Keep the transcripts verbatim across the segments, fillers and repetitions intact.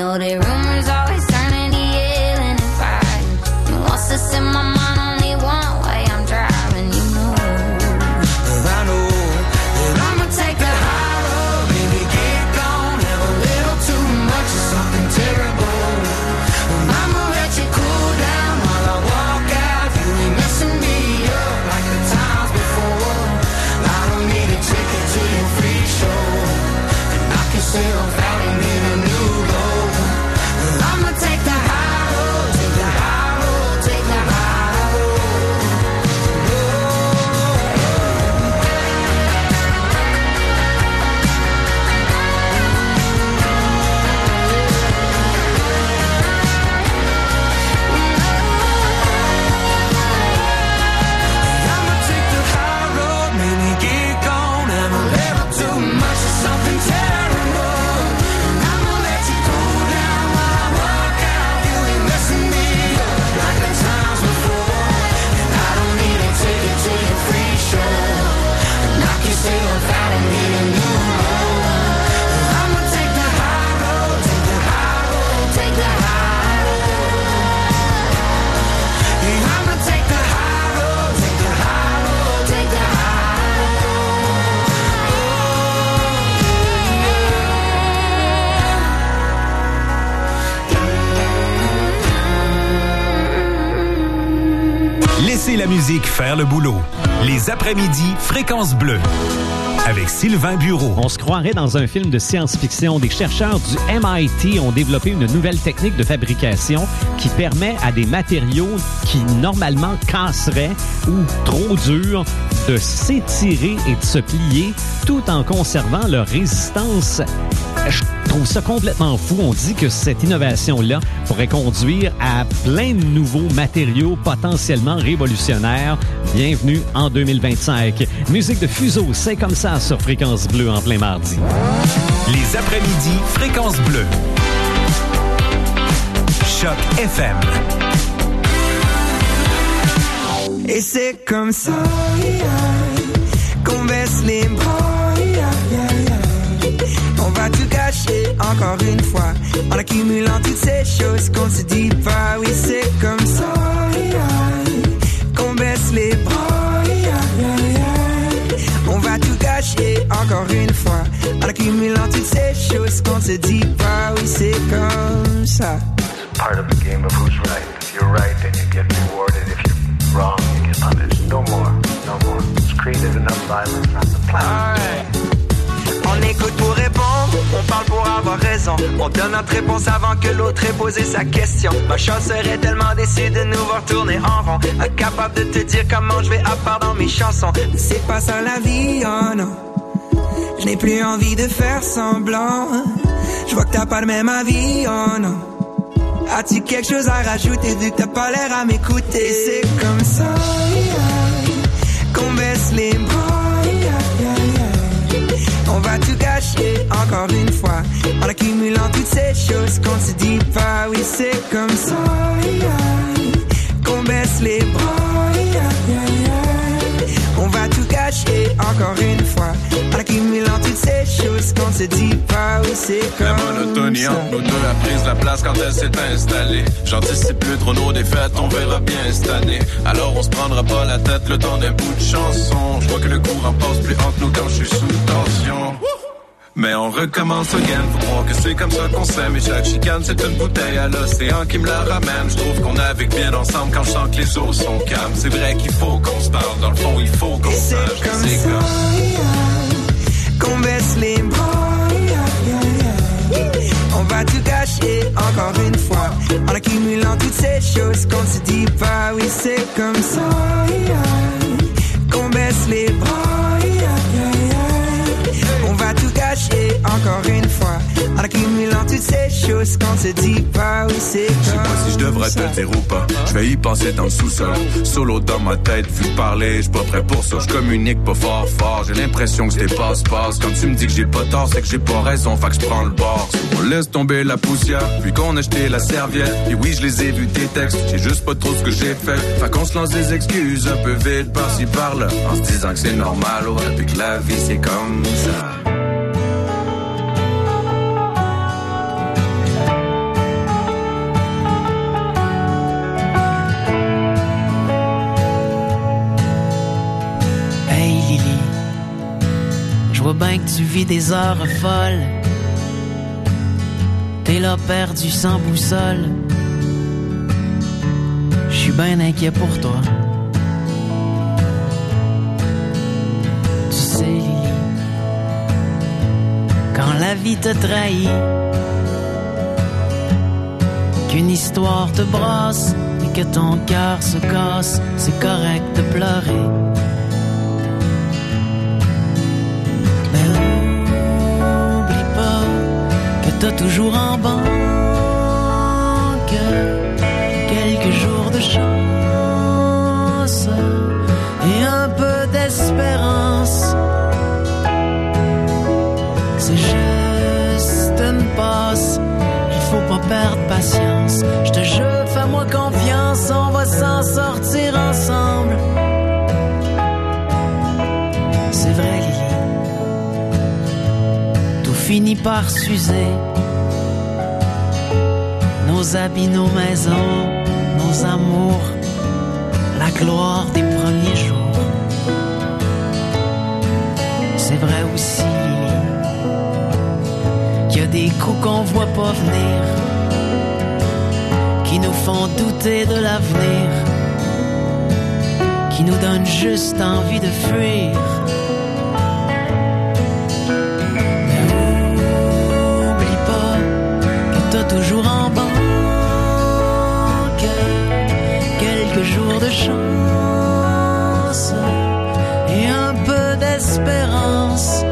know the rumors always turn into yelling and fighting. And what's this in my mind? Only one way I'm driving, you know. But I know that I'ma take the high road, baby, get gone. Have a little too much of something terrible. I'ma let you cool down while I walk out. You ain't messing me up like the times before. I don't need a ticket to your free show, and I can say I'm falling in a new road. I'ma take the high road, take the high road, take the high road. I'ma take the high road, maybe get gone. Have a little too much of something terrible. And I'ma let you cool down while I walk out. You ain't messing me up like the times before. And I don't need a ticket to your free show, and I can say I'm fighting in a new road. I'ma take the high road, take the high road, take the high road. Yeah, I'ma take the high road, take the high road, take the high Laissez la musique faire le boulot. Les après-midi, Fréquence Bleue. Avec Sylvain Bureau. On se croirait dans un film de science-fiction. Des chercheurs du M I T ont développé une nouvelle technique de fabrication qui permet à des matériaux qui normalement casseraient ou trop durs de s'étirer et de se plier tout en conservant leur résistance. Je trouve ça complètement fou. On dit que cette innovation-là pourrait conduire à plein de nouveaux matériaux potentiellement révolutionnaires. Bienvenue en deux mille vingt-cinq. Musique de fuseau, c'est comme ça sur Fréquence Bleue en plein mardi. Les après-midi, Fréquence Bleue. Choc F M. Et c'est comme ça yeah, qu'on baisse les bras. Yeah, yeah, yeah. On va tout gâcher encore une fois en accumulant toutes ces choses qu'on se dit pas. Oui, c'est comme ça yeah, qu'on baisse les bras. Yeah, yeah, yeah. On va tout gâcher encore une fois en accumulant toutes ces choses qu'on se dit pas. Oui, c'est comme ça. Part of the game of who's right. If you're right, then you get rewarded. If you're wrong, you get punished. No more, no more. It's created enough violence on the planet. Right. On écoute pour répondre, on parle pour avoir raison. On donne notre réponse avant que l'autre ait posé sa question. Ma chance serait tellement déçue de nous voir tourner en rond, incapable de te dire comment je vais à part dans mes chansons. Mais c'est pas ça la vie, oh non. Je n'ai plus envie de faire semblant. Je vois que t'as pas le même avis, oh non. As-tu quelque chose à rajouter vu que t'as pas l'air à m'écouter? Et c'est comme ça yeah, qu'on baisse les bras yeah, yeah, yeah. On va tout gâcher encore une fois en accumulant toutes ces choses qu'on se dit pas. Oui, c'est comme ça yeah, qu'on baisse les bras yeah, yeah, yeah. On va tout gâcher encore une fois en accumulant toutes ces choses qu'on se dit pas. Oui, c'est comme la monotonie entre nous deux a pris la place quand elle s'est installée. J'anticipe plus trop nos défaites, on verra bien cette année. Alors on se prendra pas la tête le temps d'un bout de chanson. Je vois que le courant passe plus entre nous quand je suis sous tension. Mais on recommence again, faut croire que c'est comme ça qu'on s'aime. Et chaque chicane c'est une bouteille à l'océan qui me la ramène. Je trouve qu'on navigue bien ensemble quand je sens que les eaux sont calmes. C'est vrai qu'il faut qu'on se parle, dans le fond il faut qu'on et sache c'est que comme c'est ça, comme yeah, qu'on baisse les bras yeah, yeah, yeah. On va tout gâcher encore une fois en accumulant toutes ces choses qu'on se dit pas. Oui, c'est comme ça yeah, qu'on baisse les bras yeah, yeah, yeah. On va tout gâcher encore une fois en accumulant toutes ces choses qu'on se dit pas. Oui, c'est comme je sais pas si je devrais te le dire ou pas. Je vais y penser dans le sous-sol. Solo dans ma tête, vu parler, je suis pas prêt pour ça. Je communique pas fort fort. J'ai l'impression que c'est passe-passe. Quand tu me dis que j'ai pas tort, c'est que j'ai pas raison. Fait que je prends le bord. On laisse tomber la poussière, puis qu'on a jeté la serviette. Et oui, je les ai vus tes textes. J'ai juste pas trop ce que j'ai fait. Fait qu'on se lance des excuses un peu vite par-ci par-là. En se disant que c'est normal, ouais, puis que la vie c'est comme ça. tu vis des heures folles. T'es là perdu sans boussole. J'suis ben inquiet pour toi. Tu sais, Lily, quand la vie te trahit, qu'une histoire te brasse et que ton cœur se casse, c'est correct de pleurer. Mais oublie pas que t'as toujours en banque quelques jours de chance et un peu d'espérance. C'est juste une passe, il faut pas perdre patience. Je te jure, fais-moi confiance, on va s'en sortir ensemble. C'est vrai, Lily, tout finit par s'user. Nos habits, nos maisons, nos amours, la gloire des premiers jours. C'est vrai aussi, Lily, qu'il y a des coups qu'on voit pas venir, qui nous font douter de l'avenir, qui nous donnent juste envie de fuir. Mais oublie pas que t'as toujours en banque quelques jours de chance et un peu d'espérance.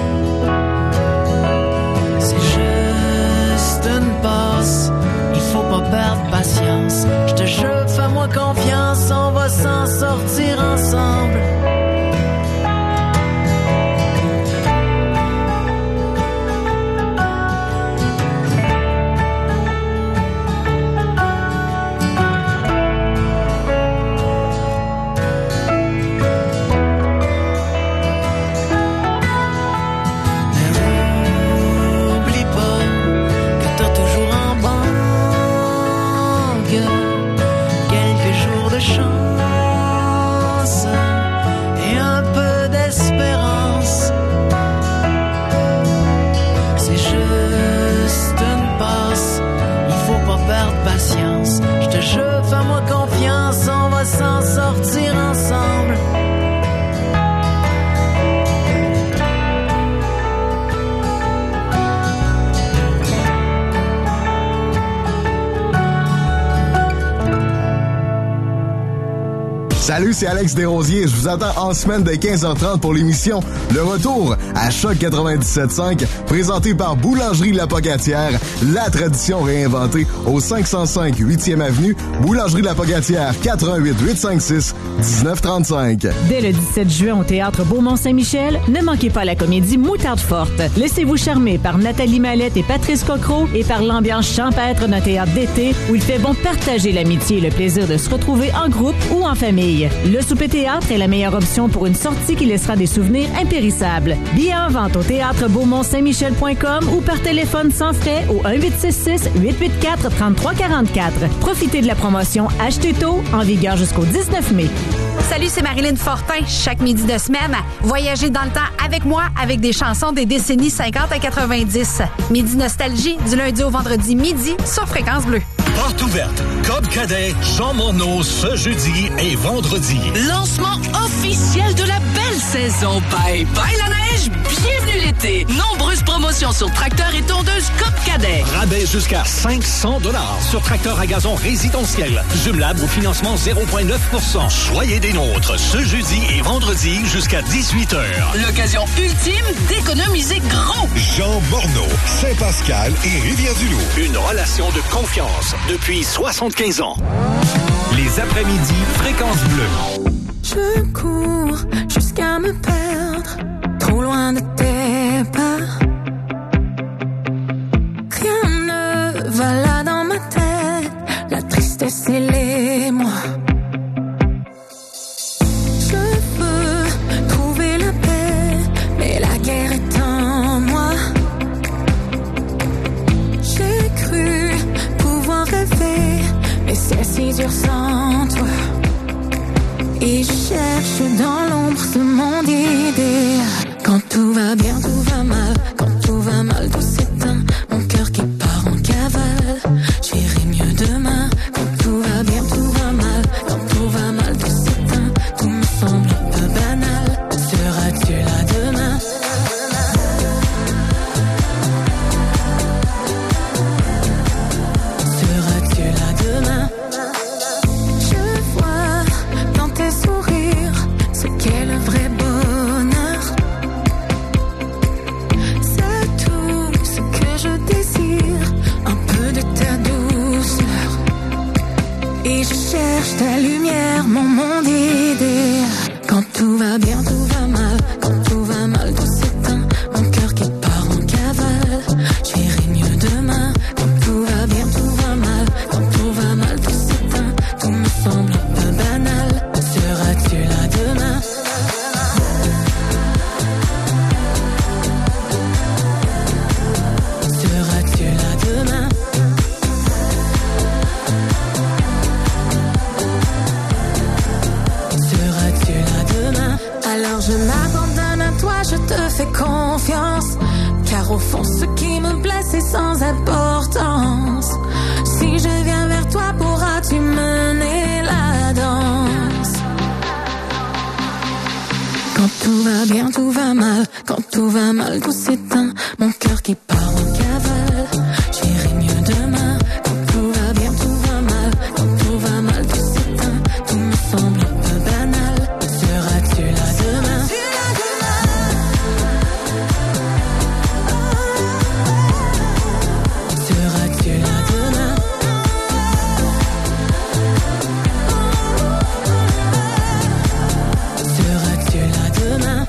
C'est juste une passe, il faut pas perdre patience. Je te jure, fais-moi confiance, on va s'en sortir ensemble. Je te jure, fais-moi confiance, on va s'en sortir ensemble. Salut, c'est Alex Desrosiers. Je vous attends en semaine de quinze heures trente pour l'émission Le Retour à Choc quatre-vingt-dix-sept cinq, présenté par Boulangerie La Pocatière, la tradition réinventée au cinq cent cinq huitième Avenue, Boulangerie La Pocatière, quatre un huit, huit cinq six, un neuf trois cinq. Dès le dix-sept juin au Théâtre Beaumont-Saint-Michel, ne manquez pas la comédie Moutarde Forte. Laissez-vous charmer par Nathalie Mallette et Patrice Cocro et par l'ambiance champêtre d'un théâtre d'été où il fait bon partager l'amitié et le plaisir de se retrouver en groupe ou en famille. Le souper théâtre est la meilleure option pour une sortie qui laissera des souvenirs impérissables. Billets en vente au théâtre beaumont saint michel point com ou par téléphone sans frais au un huit six six, huit huit quatre, trois trois quatre quatre. Profitez de la promotion Achetez tôt, en vigueur jusqu'au dix-neuf mai. Salut, c'est Marilyn Fortin. Chaque midi de semaine, voyagez dans le temps avec moi avec des chansons des décennies cinquante à quatre-vingt-dix. Midi Nostalgie, du lundi au vendredi midi sur Fréquence Bleue. Porte ouverte. Cobb Cadet, Jean Morneau, ce jeudi et vendredi. Lancement officiel de la belle saison. Bye bye la neige, bienvenue l'été. Nombreuses promotions sur tracteurs et tondeuses Cobb Cadet. Rabais jusqu'à cinq cents dollars sur tracteur à gazon résidentiel. Jumelable au financement zéro virgule neuf pour cent. Soyez des nôtres ce jeudi et vendredi jusqu'à dix-huit heures. L'occasion ultime d'économiser gros. Jean Morneau, Saint-Pascal et Rivière-du-Loup. Une relation de confiance depuis soixante-quinze ans. Les après-midi Fréquence Bleue. Je cours jusqu'à me perdre, trop loin de tes pas. Rien ne va là dans ma tête, la tristesse et l'émoi. Je veux trouver la paix, mais la guerre est en moi. J'ai cru pouvoir rêver, mais c'est si dur sans toi. Et je cherche dans l'ombre ce monde idéal. Quand tout va bien, tout va mal. Quand tout va mal, tout s'éteint. Mon cœur qui part en cavale. J'irai mieux demain. Quand tout va bien, tout va mal. Quand tout va mal, tout s'éteint. Tout me semble un peu banal. Seras-tu là demain? Seras-tu là demain? Je vois dans tes sourires ce qu'est le vrai bonheur. C'est tout ce que je désire, un peu de ta douceur. Et je cherche ta lumière, mon monde idéal. Quand tout va bien, tout va mal. Quand tout va mal, tout s'éteint. Mon cœur qui part en cavale. J'irai mieux demain. Quand tout va bien, tout va mal. Quand tout va mal, tout s'éteint. Tout me semble un peu banal. Seras-tu là demain? Seras-tu là demain? Seras-tu là demain? Alors je m'abandonne à toi, je te fais confiance. Car au fond, ce qui me blesse est sans importance. Si je viens vers toi, pourras-tu mener la danse? Quand tout va bien, tout va mal. Quand tout va mal, tout s'éteint. Mon cœur qui part en cavale. J'irai mieux demain. Quand tout va bien, tout va mal. Quand tout va mal, tout s'éteint. Tout me semble un peu banal. Seras-tu là demain? Seras-tu là demain? Seras-tu là demain?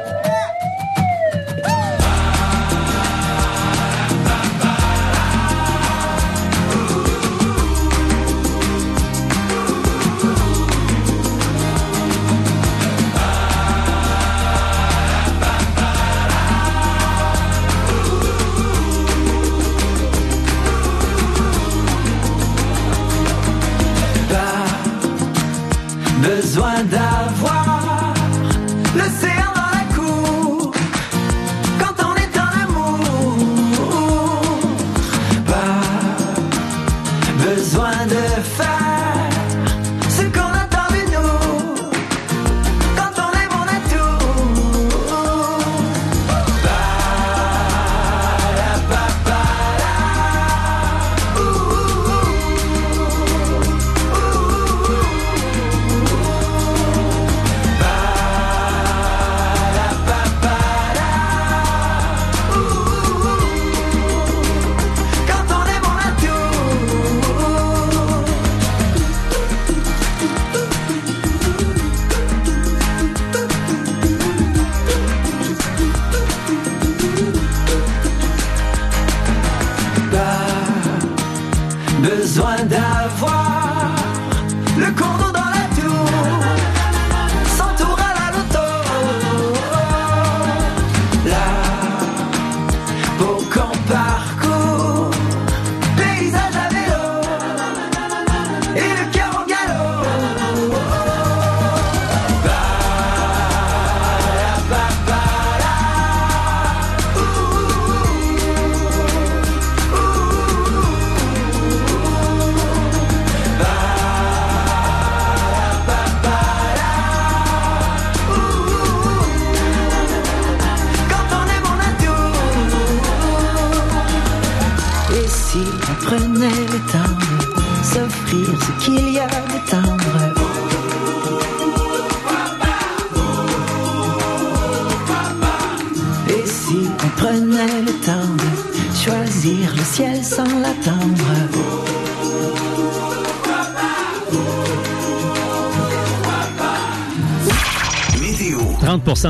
Besoin d'avoir l'océan dans la cour quand on est en amour. Pas besoin de faire ce qu'on attend de nous quand on est bon à tout. Ba-la-ba-ba-la. Quand on est bon à tout. Pas besoin d'avoir le condo dans la tour, cent tours à la loto. Là, pour qu'on parcourt, paysage à vélo et le cœur en galop. Ba-la-ba-ba-la. Quand on est bon à tout. Et si on prenait le temps de s'offrir ce qu'il y a de tendre? Et si on prenait le temps de choisir le ciel sans l'attendre? Météo. trente pour cent